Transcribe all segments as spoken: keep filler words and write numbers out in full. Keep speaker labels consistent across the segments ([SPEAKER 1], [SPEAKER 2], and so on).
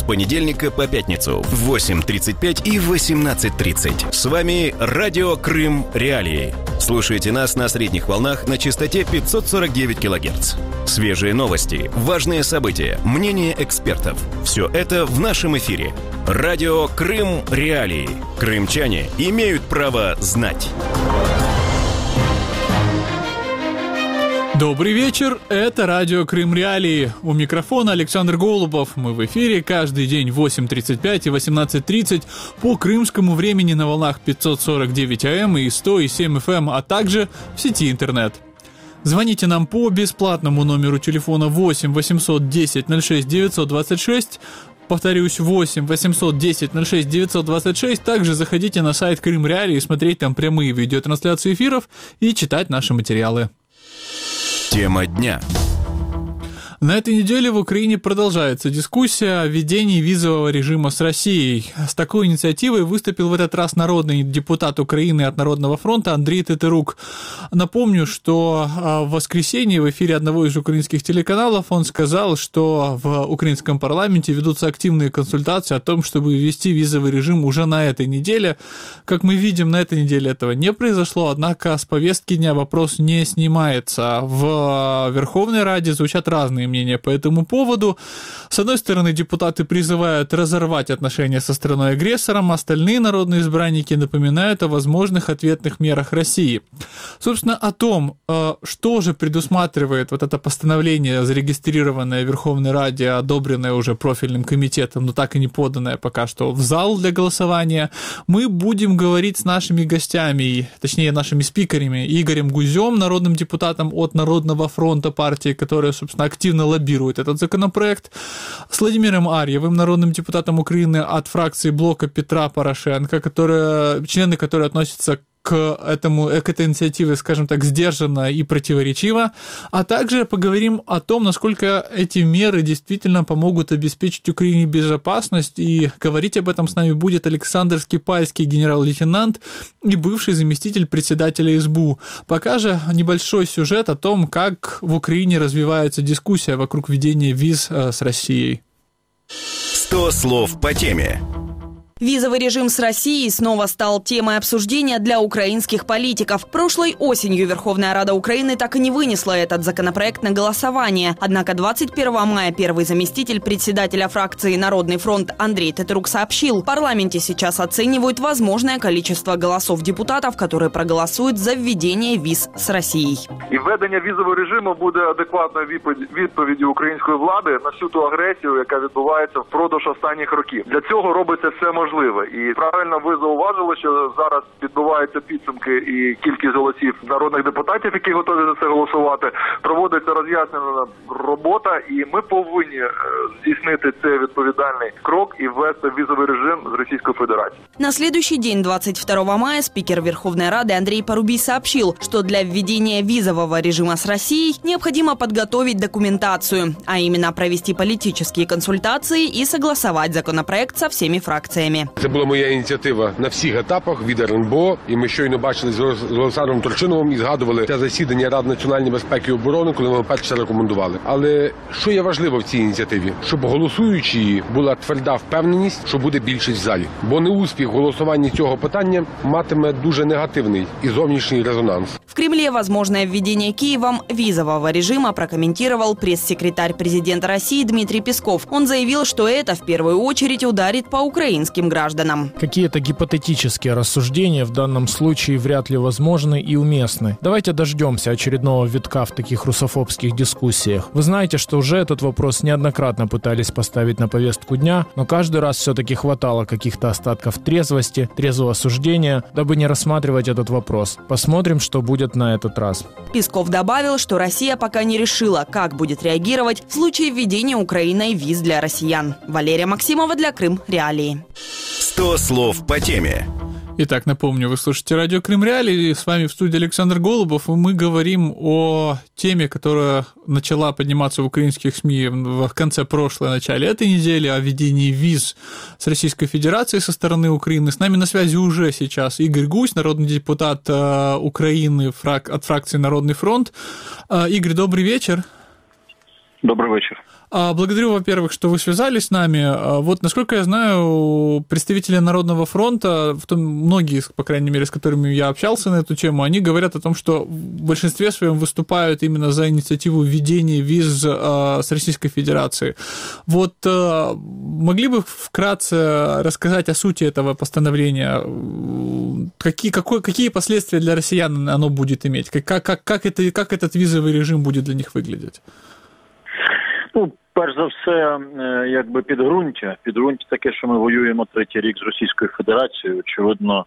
[SPEAKER 1] понедельника по пятницу в восемь тридцать пять и восемнадцать тридцать. С вами Радио Крым Реалии. Слушайте нас на средних волнах на частоте пятьсот сорок девять килогерц. Свежие новости, важные события, мнения экспертов. Все это в нашем эфире. Радио Крым Реалии. Крымчане имеют право знать.
[SPEAKER 2] Добрый вечер, это Радио Крым Реалии. У микрофона Александр Голубов. Мы в эфире каждый день в восемь тридцать пять и восемнадцать тридцать по крымскому времени на волнах пятьсот сорок девять АМ и сто семь эф эм, а также в сети интернет. Звоните нам по бесплатному номеру телефона восемь восемьсот десять ноль шесть девятьсот двадцать шесть. Повторюсь, восемь восемьсот десять ноль шесть девятьсот двадцать шесть. Также заходите на сайт Крым Реалии, смотреть там прямые видеотрансляции эфиров и читать наши материалы.
[SPEAKER 1] Тема дня.
[SPEAKER 2] На этой неделе в Украине продолжается дискуссия о введении визового режима с Россией. С такой инициативой выступил в этот раз народный депутат Украины от Народного фронта Андрей Тетерук. Напомню, что в воскресенье в эфире одного из украинских телеканалов он сказал, что в украинском парламенте ведутся активные консультации о том, чтобы ввести визовый режим уже на этой неделе. Как мы видим, на этой неделе этого не произошло, однако с повестки дня вопрос не снимается. В Верховной Раде звучат разные мнения по этому поводу. С одной стороны, депутаты призывают разорвать отношения со страной-агрессором, остальные народные избранники напоминают о возможных ответных мерах России. Собственно, о том, что же предусматривает вот это постановление, зарегистрированное в Верховной Раде, одобренное уже профильным комитетом, но так и не поданное пока что в зал для голосования, мы будем говорить с нашими гостями, точнее, нашими спикерами, Игорем Гузем, народным депутатом от Народного фронта партии, которая, собственно, активно лоббирует этот законопроект, с Владимиром Арьевым, народным депутатом Украины от фракции блока Петра Порошенко, которые, члены которой относятся к этому, к этой инициативе, скажем так, сдержанно и противоречиво, а также поговорим о том, насколько эти меры действительно помогут обеспечить Украине безопасность, и говорить об этом с нами будет Александр Скипальский, генерал-лейтенант и бывший заместитель председателя эс бэ у. Пока же небольшой сюжет о том, как в Украине развивается дискуссия вокруг введения виз с Россией.
[SPEAKER 1] сто слов по теме.
[SPEAKER 3] Визовый режим с Россией снова стал темой обсуждения для украинских политиков. Прошлой осенью Верховная Рада Украины так и не вынесла этот законопроект на голосование. Однако двадцать первого мая первый заместитель председателя фракции «Народный фронт» Андрей Тетерук сообщил, в парламенте сейчас оценивают возможное количество голосов депутатов, которые проголосуют за введение виз з Росією.
[SPEAKER 4] І введення візового режиму буде адекватною відповіддю української влади на всю ту агресію, яка відбувається впродовж останніх років. Для цього робиться все можливе. Можливо. І правильно ви зауважили, що зараз підбиваються підсумки і кількість голосів народних депутатів, які готові за це голосувати. Проводиться роз'яснена робота, і ми повинні здійснити цей відповідальний крок і ввести візовий режим з Російської Федерации.
[SPEAKER 3] На следующий день, двадцать второго мая, спикер Верховной Рады Андрей Порубий сообщил, что для введения визового режима с Россией необходимо подготовить документацию, а именно провести политические консультации и согласовать законопроект со всеми фракциями.
[SPEAKER 5] Це була моя ініціатива на всіх етапах від ер ен бе о, і ми щойно бачили з Олександром Турчиновим і згадували це засідання Ради національної безпеки і оборони, коли ми перше рекомендували. Але що є важливо в цій ініціативі? Щоб голосуючи її була тверда впевненість, що буде більшість в залі. Бо неуспіх в голосуванні цього питання матиме дуже негативний і зовнішній резонанс.
[SPEAKER 3] В Кремле возможное введение Киевом визового режима прокомментировал пресс-секретарь президента России Дмитрий Песков. Он заявил, что это в первую очередь ударит по украинским гражданам.
[SPEAKER 6] Какие-то гипотетические рассуждения в данном случае вряд ли возможны и уместны. Давайте дождемся очередного витка в таких русофобских дискуссиях. Вы знаете, что уже этот вопрос неоднократно пытались поставить на повестку дня, но каждый раз все-таки хватало каких-то остатков трезвости, трезвого суждения, дабы не рассматривать этот вопрос. Посмотрим, что будет на этот раз.
[SPEAKER 3] Песков добавил, что Россия пока не решила, как будет реагировать в случае введения Украиной виз для россиян. Валерия Максимова для Крым Реалии.
[SPEAKER 1] сто слов по теме.
[SPEAKER 2] Итак, напомню, вы слушаете радио Крым Реалии, с вами в студии Александр Голубов, и мы говорим о теме, которая начала подниматься в украинских СМИ в конце прошлой, начале этой недели, о введении виз с Российской Федерацией со стороны Украины. С нами на связи уже сейчас Игорь Гузь, народный депутат Украины от фракции «Народный фронт». Игорь, добрый вечер.
[SPEAKER 7] Добрый вечер.
[SPEAKER 2] Благодарю, во-первых, что вы связались с нами. Вот, насколько я знаю, представители Народного фронта, в том, многие, по крайней мере, с которыми я общался на эту тему, они говорят о том, что в большинстве своем выступают именно за инициативу введения виз с Российской Федерацией. Вот могли бы вкратце рассказать о сути этого постановления? Какие, какой, какие последствия для россиян оно будет иметь? Как, как, как, это, как этот визовый режим будет для них выглядеть?
[SPEAKER 7] Ну, перш за все, якби підґрунтя. Підґрунтя таке, що ми воюємо третій рік з Російською Федерацією. Очевидно,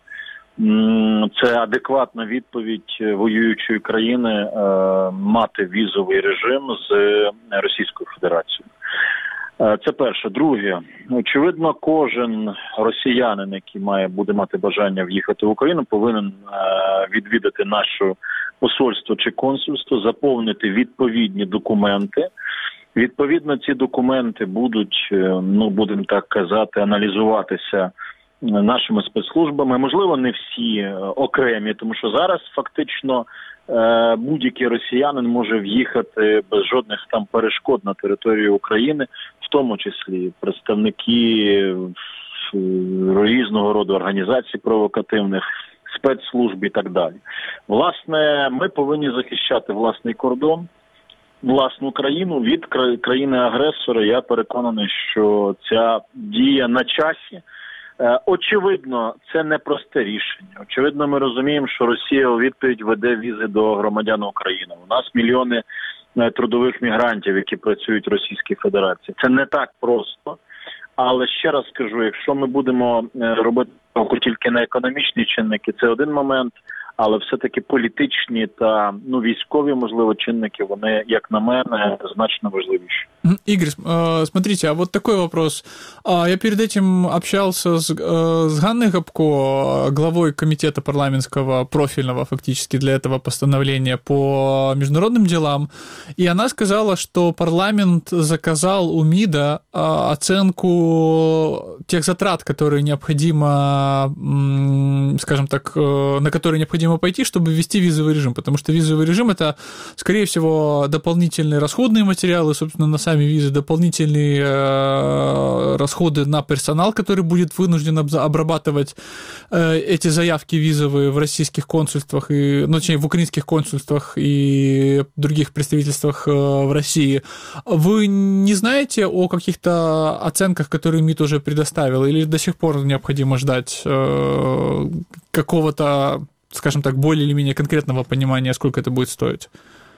[SPEAKER 7] це адекватна відповідь воюючої країни мати візовий режим з Російською Федерацією. Це перше. Друге, очевидно, кожен росіянин, який має, буде мати бажання в'їхати в Україну, повинен відвідати наше посольство чи консульство, заповнити відповідні документи. Відповідно, ці документи будуть, ну, будемо так казати, аналізуватися нашими спецслужбами. Можливо, не всі окремі, тому що зараз фактично будь-який росіянин може в'їхати без жодних там перешкод на територію України, в тому числі представники різного роду організацій провокативних, спецслужб і так далі. Власне, ми повинні захищати власний кордон, власну країну від країни-агресора. Я переконаний, що ця дія на часі. Очевидно, це не просте рішення. Очевидно, ми розуміємо, що Росія у відповідь веде візи до громадян України. У нас мільйони трудових мігрантів, які працюють в Російській Федерації. Це не так просто. Але ще раз скажу, якщо ми будемо робити тільки на економічні чинники, це один момент, але все-таки політичні та ну, військові, можливо, чинники, вони, як на мене, значно важливіші.
[SPEAKER 2] Игорь, смотрите, а вот такой вопрос. Я перед этим общался с, с Ганной Гопко, главой комитета парламентского профильного фактически для этого постановления по международным делам, и она сказала, что парламент заказал у МИДа оценку тех затрат, которые необходимо, скажем так, на которые необходимо пойти, чтобы ввести визовый режим, потому что визовый режим – это, скорее всего, дополнительные расходные материалы, собственно, на сами визы, дополнительные расходы на персонал, который будет вынужден обрабатывать эти заявки визовые в российских консульствах, и, ну, точнее, в украинских консульствах и других представительствах в России. Вы не знаете о каких-то оценках, которые МИД уже предоставил, или до сих пор необходимо ждать какого-то, скажем так, более или менее конкретного понимания, сколько это будет стоить?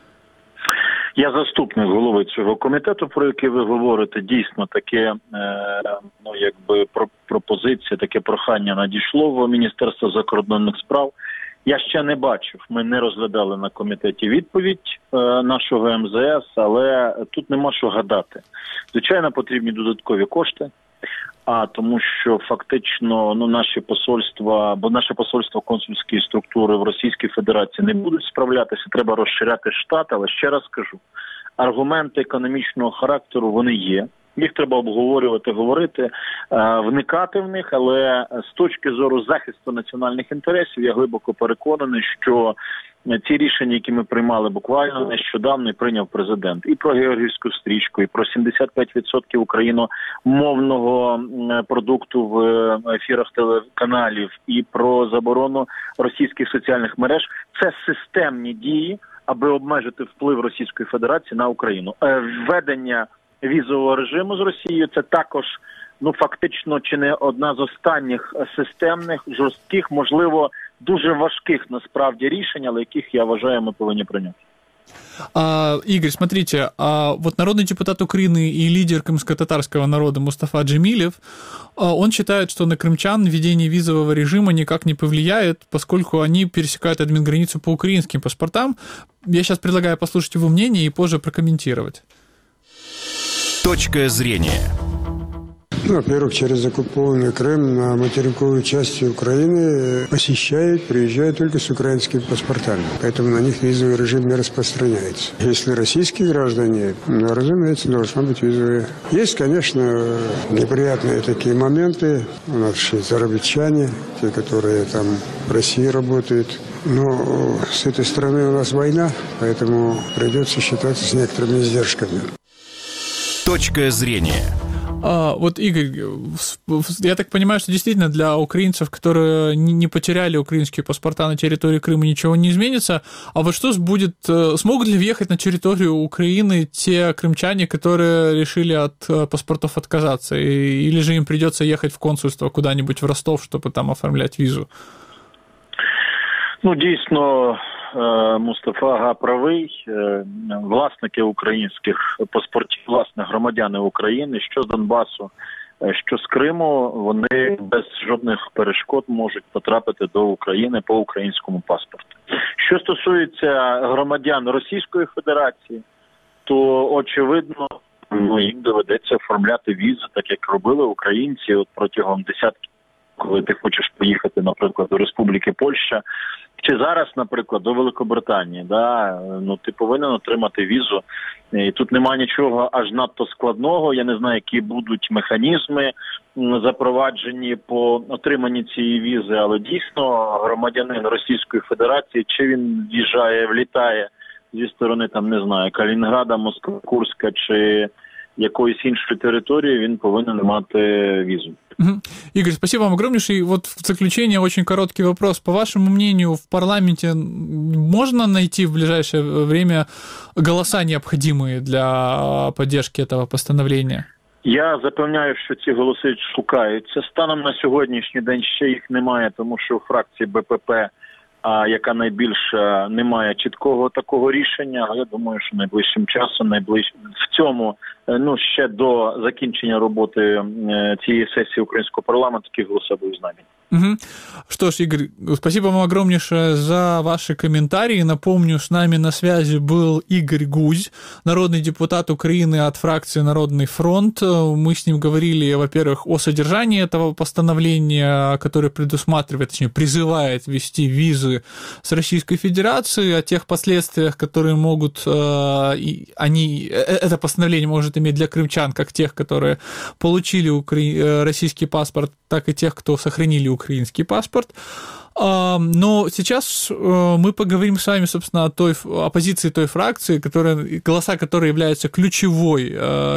[SPEAKER 7] Я заступник голови цього комітету, про який ви говорите. Дійсно, таке, ну, якби, пропозиція, таке прохання надійшло в Міністерство закордонних справ. Я ще не бачив, ми не розглядали на комітеті відповідь нашого ем зе ес, але тут нема що гадати. Звичайно, потрібні додаткові кошти. А тому що фактично, ну, наші посольства, бо наше посольство, консульські структури в Російській Федерації не будуть справлятися, треба розширяти штат, але ще раз кажу, аргументи економічного характеру, вони є. Їх треба обговорювати, говорити, вникати в них, але з точки зору захисту національних інтересів я глибоко переконаний, що ці рішення, які ми приймали буквально нещодавно, і прийняв президент, і про георгіївську стрічку, і про сімдесят п'ять відсотків україномовного продукту в ефірах телеканалів, і про заборону російських соціальних мереж, це системні дії, аби обмежити вплив Російської Федерації на Україну. Введення візового режиму з Росією – це також, ну, фактично, чи не одна з останніх системних, жорстких, можливо, дуже важких, насправді, рішень, але яких, я вважаю, мы повинні прийняти.
[SPEAKER 2] А, Игорь, смотрите, а вот народный депутат Украины и лидер крымско-татарского народа Мустафа Джемилев, он считает, что на крымчан введение визового режима никак не повлияет, поскольку они пересекают админграницу по украинским паспортам. Я сейчас предлагаю послушать его мнение и позже прокомментировать.
[SPEAKER 1] Точка зрения.
[SPEAKER 8] Ну, во-первых, через оккупованный Крым на материковой части Украины посещают, приезжают только с украинскими паспортами. Поэтому на них визовый режим не распространяется. Если российские граждане, ну, разумеется, должно быть визовый. Есть, конечно, неприятные такие моменты. У нас зарабичане, те, которые там в России работают. Но с этой стороны у нас война, поэтому придется считаться с некоторыми издержками.
[SPEAKER 1] Точка зрения.
[SPEAKER 2] А, вот, Игорь, я так понимаю, что действительно для украинцев, которые не потеряли украинские паспорта на территории Крыма, ничего не изменится. А вот что будет, смогут ли въехать на территорию Украины те крымчане, которые решили от паспортов отказаться? Или же им придется ехать в консульство куда-нибудь в Ростов, чтобы там оформлять визу?
[SPEAKER 7] Ну, дійсно, Мустафа Ага правий. Власники українських паспортів, власне, громадяни України, що з Донбасу, що з Криму, вони без жодних перешкод можуть потрапити до України по українському паспорту. Що стосується громадян Російської Федерації, то, очевидно, ну, їм доведеться оформляти візи, так як робили українці от протягом десятків, коли ти хочеш поїхати, наприклад, до Республіки Польща, чи зараз, наприклад, до Великобританії, да, ну ти повинен отримати візу. І тут немає нічого аж надто складного. Я не знаю, які будуть механізми запроваджені по отриманні цієї візи, але дійсно громадянин Російської Федерації, чи він в'їжджає, влітає зі сторони, там, не знаю, Калінінграда, Москви, Курська чи якоїсь іншої території, він повинен мати візу.
[SPEAKER 2] Угу. Игорь, спасибо вам огромнейшее. Вот в заключение очень короткий вопрос. По вашему мнению, в парламенте можно найти в ближайшее время голоса, необходимые для поддержки этого постановления?
[SPEAKER 7] Я запевняю, що ці голоси шукаються. Станом на сьогоднішній день ще їх немає, тому що у фракції Б П П, а яка найбільша, немає чіткого такого рішення. Але я думаю, що найближчим часом, найближ... в цьому, ну, ще до закінчення роботи цієї сесії українського парламенту, такі голоси будуть знайдені.
[SPEAKER 2] Угу. Что ж, Игорь, спасибо вам огромнейшее за ваши комментарии. Напомню, с нами на связи был Игорь Гузь, народный депутат Украины от фракции «Народный фронт». Мы с ним говорили, во-первых, о содержании этого постановления, которое предусматривает, точнее, призывает ввести визы с Российской Федерацией, о тех последствиях, которые могут, они, это постановление может иметь для крымчан, как тех, которые получили укра... российский паспорт, так и тех, кто сохранили украинский паспорт. Но сейчас мы поговорим с вами, собственно, о той о позиции той фракции, которая, голоса которой являются ключевой,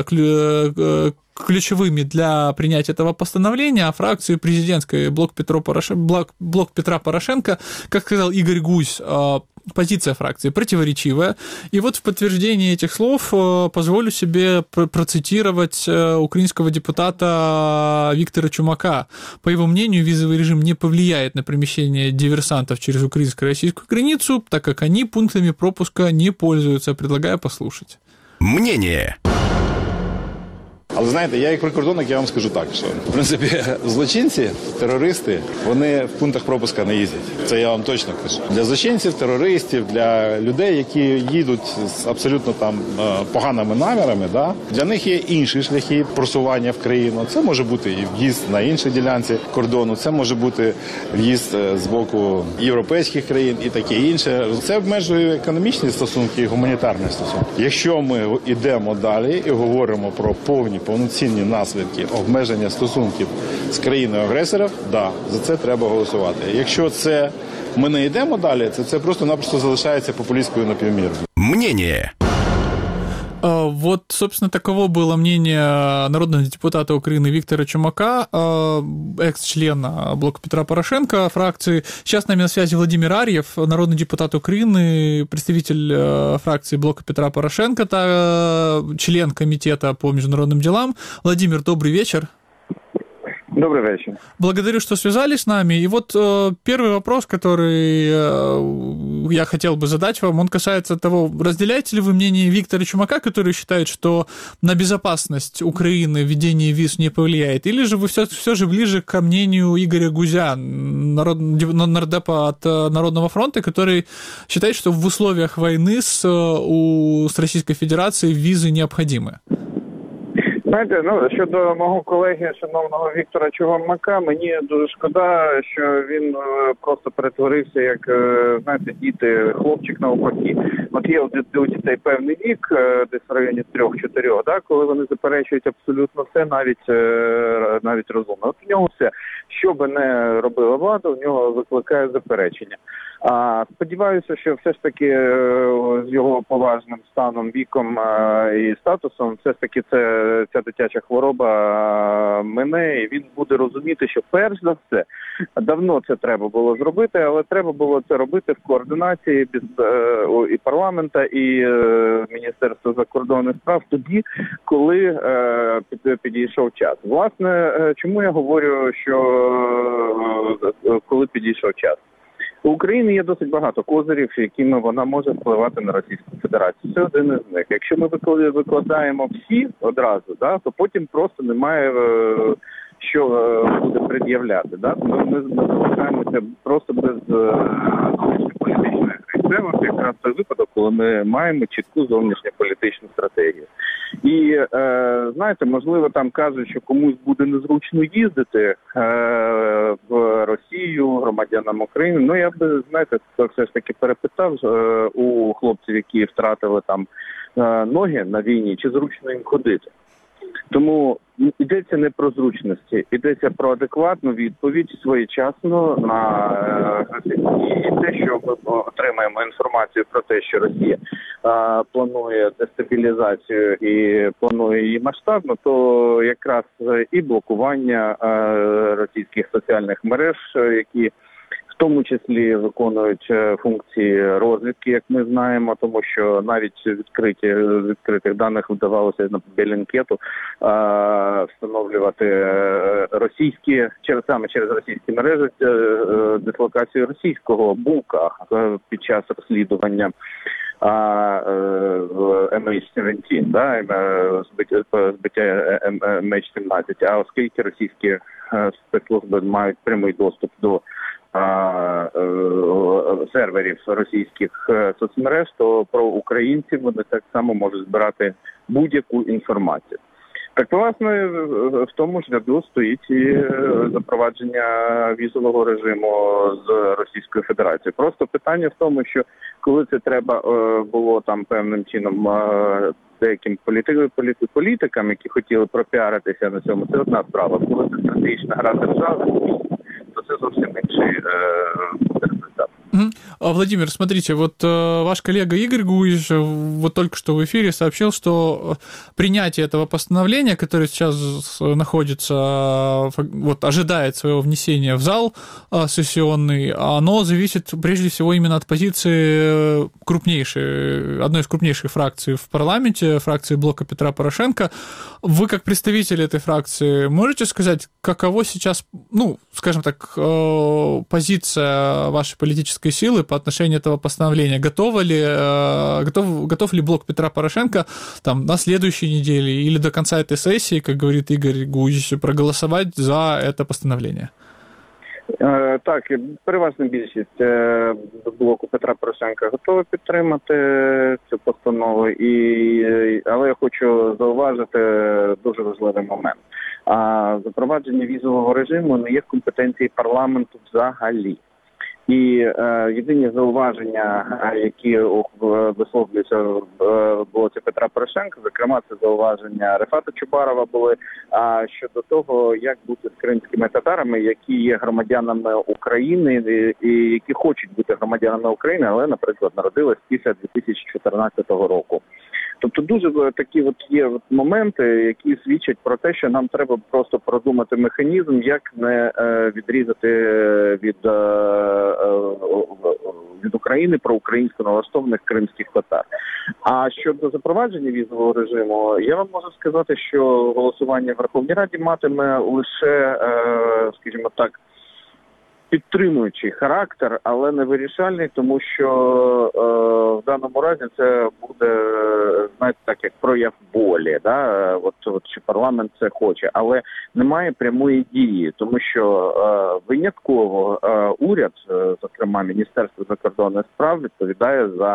[SPEAKER 2] ключевыми для принятия этого постановления, а фракции президентской блок, Петро Порошен... блок, блок Петра Порошенко, как сказал Игорь Гузь, позиция фракции противоречивая. И вот в подтверждение этих слов позволю себе процитировать украинского депутата Виктора Чумака. По его мнению, визовый режим не повлияет на перемещение диверсантов через украинско-российскую границу, так как они пунктами пропуска не пользуются. Предлагаю послушать.
[SPEAKER 1] Мнение.
[SPEAKER 9] Але знаєте, я як прикордонник, я вам скажу так, що в принципі злочинці, терористи, вони в пунктах пропуска не їздять. Це я вам точно кажу. Для злочинців, терористів, для людей, які їдуть з абсолютно там поганими намірами, да, для них є інші шляхи просування в країну. Це може бути і в'їзд на іншій ділянці кордону, це може бути в'їзд з боку європейських країн і таке інше. Це обмежує економічні стосунки і гуманітарні стосунки. Якщо ми йдемо далі і говоримо про повні повноцінні наслідки обмеження стосунків з країною-агресором, да, за це треба голосувати. Якщо це ми не йдемо далі, це, це просто-напросто залишається популістською напівмірою.
[SPEAKER 1] Мнение.
[SPEAKER 2] Вот, собственно, таково было мнение народного депутата Украины Виктора Чумака, экс-члена блока Петра Порошенко фракции. Сейчас с нами на связи Владимир Арьев, народный депутат Украины, представитель фракции блока Петра Порошенко, член комитета по международным делам. Владимир, добрый вечер.
[SPEAKER 10] Добрый вечер.
[SPEAKER 2] Благодарю, что связались с нами. И вот э, первый вопрос, который э, я хотел бы задать вам, он касается того, разделяете ли вы мнение Виктора Чумака, который считает, что на безопасность Украины введение виз не повлияет, или же вы все, все же ближе к мнению Игоря Гузя, народ, нардепа от Народного фронта, который считает, что в условиях войны с, у, с Российской Федерацией визы необходимы?
[SPEAKER 10] Знаєте, ну, щодо мого колеги, шановного Віктора Чумака, мені дуже шкода, що він просто перетворився, як, знаєте, діти, хлопчик навпаки. От є у дітей певний вік, десь в районі трьох-чотирьох, да, коли вони заперечують абсолютно все, навіть, навіть розумно. От у нього все, що би не робила влада, у нього викликає заперечення. А сподіваюся, що все ж таки з його поважним станом, віком і статусом, все ж таки це, ця дитяча хвороба мине, і він буде розуміти, що перш за все, давно це треба було зробити, але треба було це робити в координації і парламента, і Міністерства закордонних справ тоді, коли підійшов час. Власне, чому я говорю, що коли підійшов час? У України є досить багато козирів, якими вона може впливати на Російську Федерацію. Це один із них. Якщо ми викладаємо всі одразу, да, то потім просто немає що буде пред'являти. Да? Ми, ми залишаємося просто без зовнішньополітичної гри. Це от якраз той випадок, коли ми маємо чітку зовнішньополітичну стратегію. І, е, знаєте, можливо, там кажуть, що комусь буде незручно їздити е, в Росію, громадянам України. Ну, я би, знаєте, все ж таки перепитав е, у хлопців, які втратили там е, ноги на війні, чи зручно їм ходити. Тому йдеться не про зручності, йдеться про адекватну відповідь своєчасно на е, і те, що ми отримаємо інформацію про те, що Росія е, планує дестабілізацію і планує її масштабно, то якраз і блокування е, російських соціальних мереж, які в тому числі виконують функції розвідки, як ми знаємо, тому що навіть відкриті відкритих даних вдавалося на Белінкету встановлювати російські, через саме через російські мережі дислокацію російського бука під час розслідування ем ейч сімнадцять, да, збиття ем ейч сімнадцять. А оскільки російські спецслужби мають прямий доступ до серверів російських соцмереж, то про українців вони так само можуть збирати будь-яку інформацію. Так, власне, в тому ж ряду стоїть і запровадження візового режиму з Російською Федерацією. Просто питання в тому, що коли це треба було там певним чином деяким політикам, які хотіли пропіаритися на цьому, це одна справа. Коли це стратегічна гра держави, то це зовсім інший результат.
[SPEAKER 2] Владимир, смотрите, вот э, ваш коллега Игорь Гуиш вот только что в эфире сообщил, что принятие этого постановления, которое сейчас находится, вот ожидает своего внесения в зал э, сессионный, оно зависит прежде всего именно от позиции крупнейшей, одной из крупнейших фракций в парламенте, фракции блока Петра Порошенко. Вы, как представитель этой фракции, можете сказать, каково сейчас, ну, скажем так, э, позиция вашей политической силы по отношению этого постановления? Готовы ли, готов, готов ли блок Петра Порошенко там, на следующей неделе или до конца этой сессии, как говорит Игорь Гуич, проголосовать за это постановление?
[SPEAKER 10] Так, переважна більшість блоку Петра Порошенка готова підтримати цю постанову, і, але я хочу зауважити дуже важливий момент. Запровадження візового режиму не є в компетенції парламенту взагалі. І е, єдині зауваження, які висловлюються в блоці Петра Порошенка, зокрема, це зауваження Рефата Чубарова були а, щодо того, як бути з кримськими татарами, які є громадянами України і, і які хочуть бути громадянами України, але, наприклад, народились після дві тисячі чотирнадцятого року. Тобто дуже такі от є от моменти, які свідчать про те, що нам треба просто продумати механізм, як не е, відрізати від, е, е, від України проукраїнсько налаштованих кримських татар. А щодо запровадження візового режиму, я вам можу сказати, що голосування в Верховній Раді матиме лише, е, скажімо так, підтримуючий характер, але не вирішальний, тому що е, в даному разі це буде, знаєте, так як прояв волі, да? От, от чи парламент це хоче, але немає прямої дії, тому що е, винятково е, уряд, е, зокрема Міністерство закордонних справ, відповідає за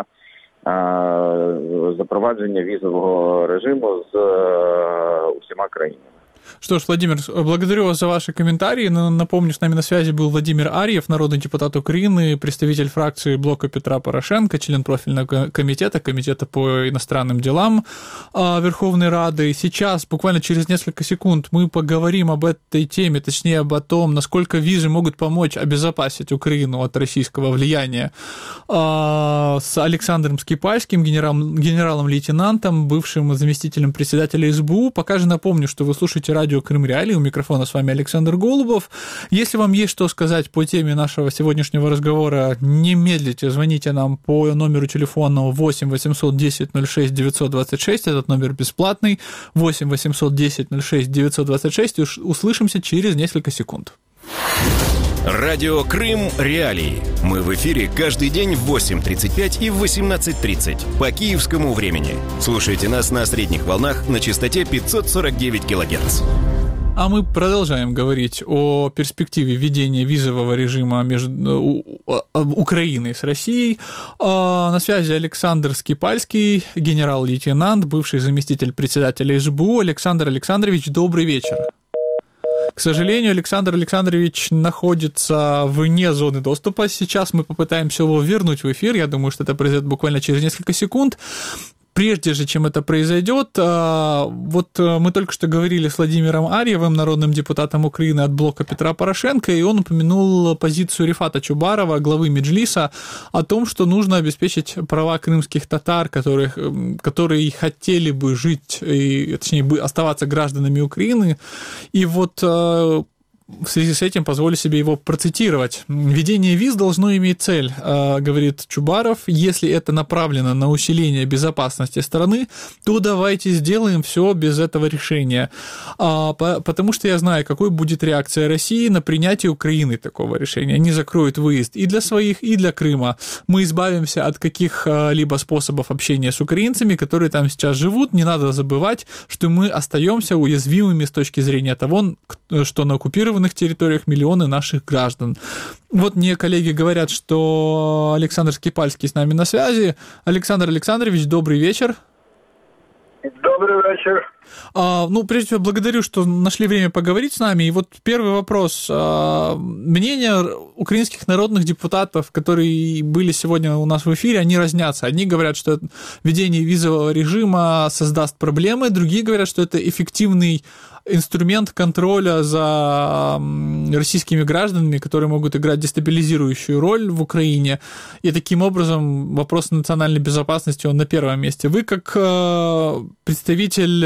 [SPEAKER 10] е, запровадження візового режиму з е, усіма країнами.
[SPEAKER 2] Что ж, Владимир, благодарю вас за ваши комментарии. Напомню, с нами на связи был Владимир Арьев, народный депутат Украины, представитель фракции блока Петра Порошенко, член профильного комитета, комитета по иностранным делам Верховной Рады. Сейчас, буквально через несколько секунд, мы поговорим об этой теме, точнее, об том, насколько визы могут помочь обезопасить Украину от российского влияния, с Александром Скипальским, генералом, генералом-лейтенантом, бывшим заместителем председателя эс бэ у. Пока же напомню, что вы слушаете радио Крым Реалии. У микрофона с вами Александр Голубов. Если вам есть что сказать по теме нашего сегодняшнего разговора, не медлите, звоните нам по номеру телефона восемь восемьсот десять ноль шесть девятьсот двадцать шесть. Этот номер бесплатный. восемь восемьсот десять ноль шесть девятьсот двадцать шесть. Услышимся через несколько секунд.
[SPEAKER 1] Радио Крым Реалии. Мы в эфире каждый день в восемь тридцать пять и в восемнадцать тридцать по киевскому времени. Слушайте нас на средних волнах на частоте пятьсот сорок девять килогерц.
[SPEAKER 2] А мы продолжаем говорить о перспективе введения визового режима между Украиной с Россией. На связи Александр Скипальский, генерал-лейтенант, бывший заместитель председателя эс бэ у. Александр Александрович, добрый вечер. К сожалению, Александр Александрович находится вне зоны доступа. Сейчас мы попытаемся его вернуть в эфир. Я думаю, что это произойдет буквально через несколько секунд. Прежде же, чем это произойдет, вот мы только что говорили с Владимиром Арьевым, народным депутатом Украины от блока Петра Порошенко, и он упомянул позицию Рифата Чубарова, главы Меджлиса, о том, что нужно обеспечить права крымских татар, которых, которые хотели бы жить, и, точнее, оставаться гражданами Украины. И вот в связи с этим позволю себе его процитировать. «Введение виз должно иметь цель, говорит Чубаров. Если это направлено на усиление безопасности страны, то давайте сделаем все без этого решения. Потому что я знаю, какой будет реакция России на принятие Украины такого решения. Они закроют выезд и для своих, и для Крыма. Мы избавимся от каких-либо способов общения с украинцами, которые там сейчас живут. Не надо забывать, что мы остаемся уязвимыми с точки зрения того, что на оккупированных территориях миллионы наших граждан». Вот мне коллеги говорят, что Александр Скипальский с нами на связи. Александр Александрович, добрый вечер.
[SPEAKER 11] Добрый вечер.
[SPEAKER 2] А, ну, прежде всего, благодарю, что нашли время поговорить с нами. И вот первый вопрос. А, мнения украинских народных депутатов, которые были сегодня у нас в эфире, они разнятся. Одни говорят, что введение визового режима создаст проблемы, другие говорят, что это эффективный инструмент контроля за российскими гражданами, которые могут играть дестабилизирующую роль в Украине. И таким образом вопрос национальной безопасности, он на первом месте. Вы как представитель,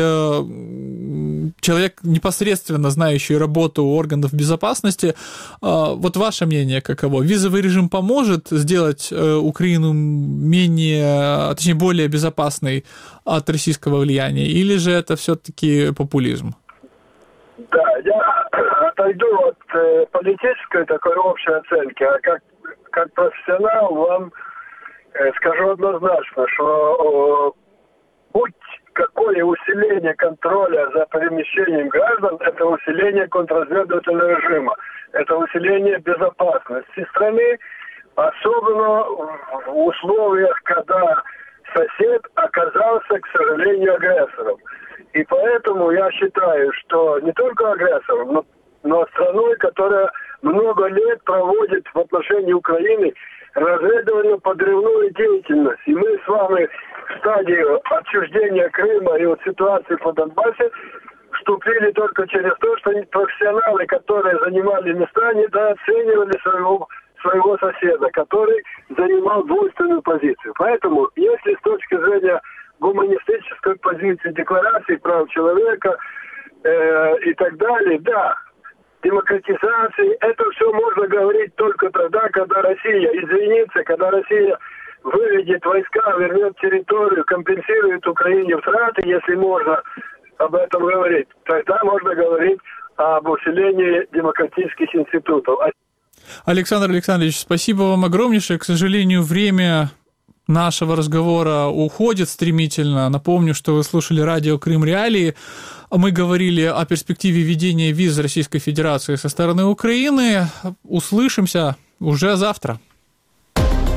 [SPEAKER 2] человек, непосредственно знающий работу органов безопасности, вот ваше мнение каково? Визовый режим поможет сделать Украину менее, точнее, более безопасной от российского влияния, или же это все-таки популизм?
[SPEAKER 11] Да, я отойду от э, политической такой общей оценки, а как, как профессионал вам э, скажу однозначно, что э, будь какое усиление контроля за перемещением граждан, это усиление контрразведывательного режима, это усиление безопасности страны, особенно в условиях, когда сосед оказался, к сожалению, агрессором. И поэтому я считаю, что не только агрессором, но, но страной, которая много лет проводит в отношении Украины разведывательно-подрывную деятельность. И мы с вами в стадию отчуждения Крыма и вот ситуации по Донбассе вступили только через то, что профессионалы, которые занимали места, недооценивали своего, своего соседа, который занимал двойственную позицию. Поэтому, если с точки зрения гуманистической позиции, декларации прав человека э, и так далее, да, демократизации, это все можно говорить только тогда, когда Россия извинится, когда Россия выведет войска, вернет территорию, компенсирует Украине утраты, если можно об этом говорить, тогда можно говорить об усилении демократических институтов.
[SPEAKER 2] Александр Александрович, спасибо вам огромнейшее. К сожалению, время нашего разговора уходит стремительно. Напомню, что вы слушали радио Крым Реалии. Мы говорили о перспективе введения виз Российской Федерации со стороны Украины. Услышимся уже завтра.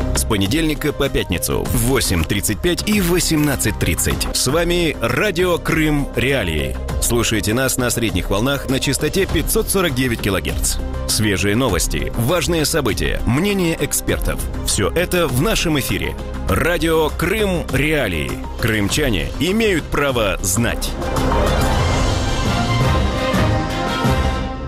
[SPEAKER 1] С понедельника по пятницу в восемь тридцать пять и восемнадцать тридцать. С вами Радио Крым Реалии. Слушайте нас на средних волнах на частоте пятьсот сорок девять килогерц. Свежие новости, важные события, мнения экспертов. Все это в нашем эфире. Радио Крым Реалии. Крымчане имеют право знать.